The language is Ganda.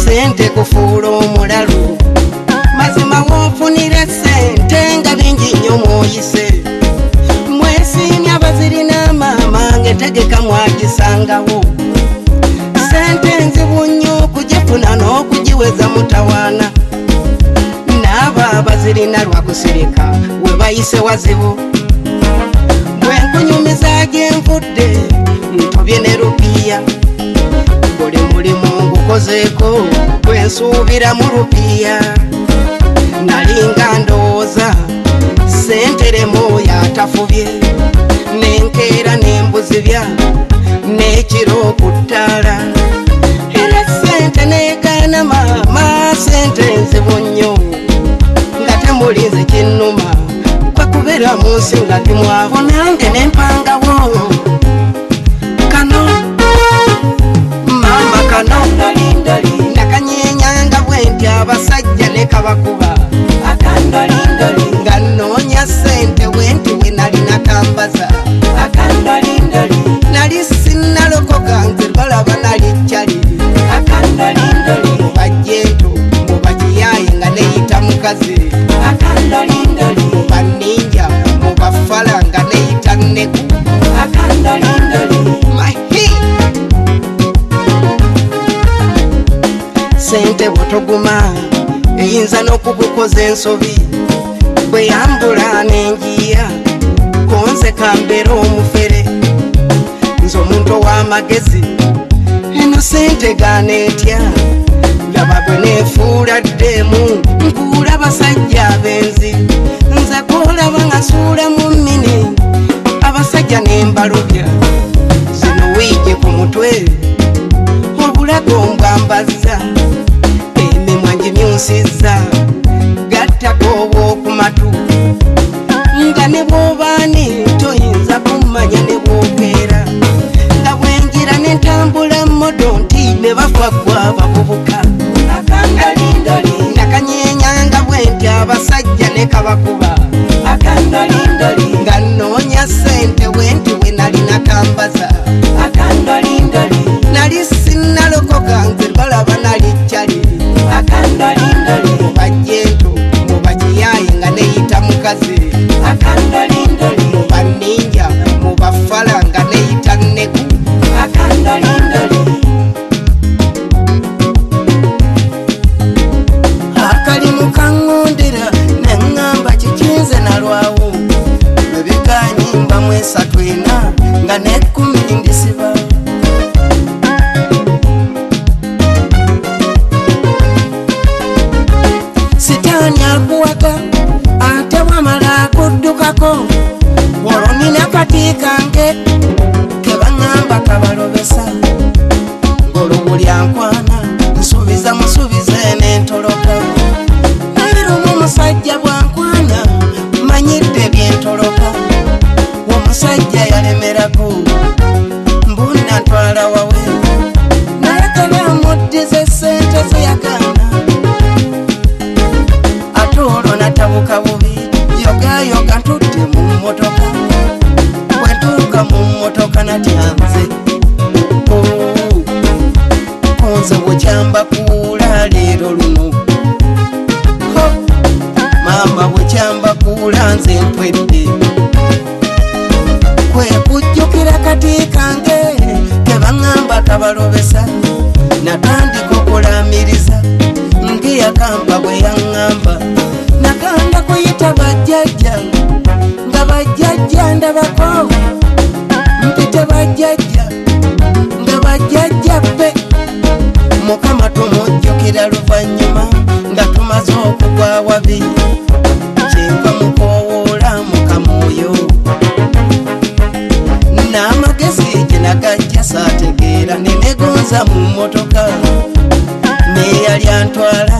sente kufuula omulalu mazima wonfunire sente nga bingi nnyo mwoyise mwesiimya abazirina maama ngetegeka mwagisangawo sente nzibu nnyo okugifuna n'okugiweza mutawaana n'abo abazirina lwakusirika we bayise wazibu bwenkunyumiza gyenvudde ntobye ne rupiya buli mulimu ngukozeeko gwensuubira mu rupiya nalinga ndowooza senteremu yatafubye nenkeera nembuzibya n'ekiro ku ttaala era sente neegaana maama sente nzibu nnyo nga temulinze kinnuma kwekubeera mu nsi nga ndimwabo nange nempangawo kano maama kano nakanyenyanga bwenti abasajja ne kabakuba nga nnoonya sente bwenti we nali nakambaza nali sinnalokoka nze balaba nali cali mubajjento mubajiyaye nga neyita mukazi mubaninja mubafala nga neyita nneku mahi sente bwotoguma eyinza n'okukukoza ensobi bwe yambula n'enjiya konse kambeera omufere nze omuntu ow'amagezi eno sente ganeetya laba bwe neefuula ddemu nkuula basajja abenzi nze koolaba nga nsuula mu mmini abasajja n'embalobya zino wiije ku mutwe obulago mbwambazza emimwa ngimyusizza gattako obw'okumatu nga ne bw'obaani toyinza kummanya ne bw'okeera nga bwenjira ne ntambula mmodo nti ne bafa gwa abavubuka nakanyenyanga bwenti abasajja ne kabakuba nga nnoonya sente bwenti we nali nakambaza nali sinnalokoka nze balaba nali cali mubajjento mubajiyaye nga neyita mukazi mubaninja mubafala nga neyita nneku akalimu kaŋŋondera neŋŋamba kikinze nalwawo lwebiganyimba mu esatu ena nga n'ekkumi ndisiba sitaani akuwaga ate wamala akuddukako olwonina kati kange kebaŋŋamba kabalobesa ng'olubuli ankwana nsuubiza musuubize n'entoloka naye lumu omusajja bwankwana manyidde byentoloka omusajja yalemerako mbunna ntwala wawe naye tebamuddize sente zeyagaana ate olwo natabuka bubi yogayoga ntudde mu mmotoka bwentuuka mu mmotoka natyanze konze bwekyamba kuula leero luno maama bwekyamba kuula nze mpwedde kwekujjukira kati kange kebaŋŋamba kabalobesa natandika okulamiriza ngeyagamba bwe yaŋŋamba naganda kuyita bajjajja nga bajjajja ndabako mpite bajjajja nga bajjajja bbe mukama tumujjukira luvannyuma nga tumaze okugwa wabi kyenva mukoowoola mukama oyo n'amagezi gye nagajja saategeera ne negonza mu mmotoka neyali antwala